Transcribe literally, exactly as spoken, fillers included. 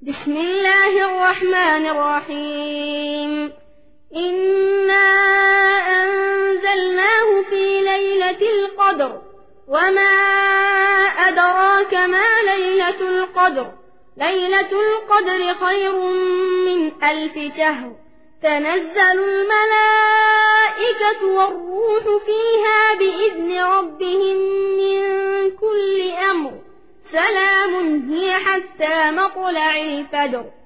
بسم الله الرحمن الرحيم إنا أنزلناه في ليلة القدر وما أدراك ما ليلة القدر ليلة القدر خير من ألف شهر تنزل الملائكة والروح فيها بإذن ربهم من كل أمر سلام هي حتى مطلع الفجر.